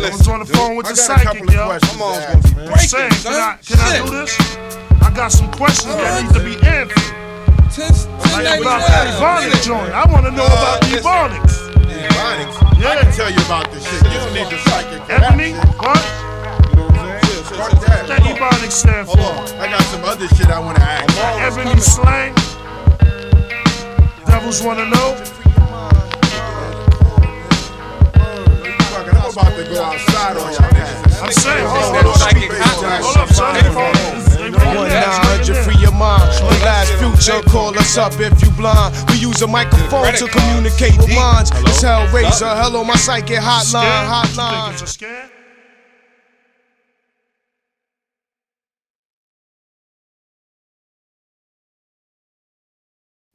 I was on the phone with the psychic, yo. I'm saying, can I do this? I got some questions that need to be answered. Like about the Ebonics joint. I want to know about the Ebonics. Ebonics? Yeah. I can tell you about this shit. You don't need the psychic. Ebony? What? Fuck that. What that Ebonics stand for? I got some other shit I want to ask. Ebony slang? Devils want to know? I'm about to go outside on y'all niggas. I'm saying, hold up, son. 1-900, free your mind. The last future, call us up if you blind. We use a microphone to communicate with minds. It's Hellraiser, hello, my psychic hotline. You think it's a scam?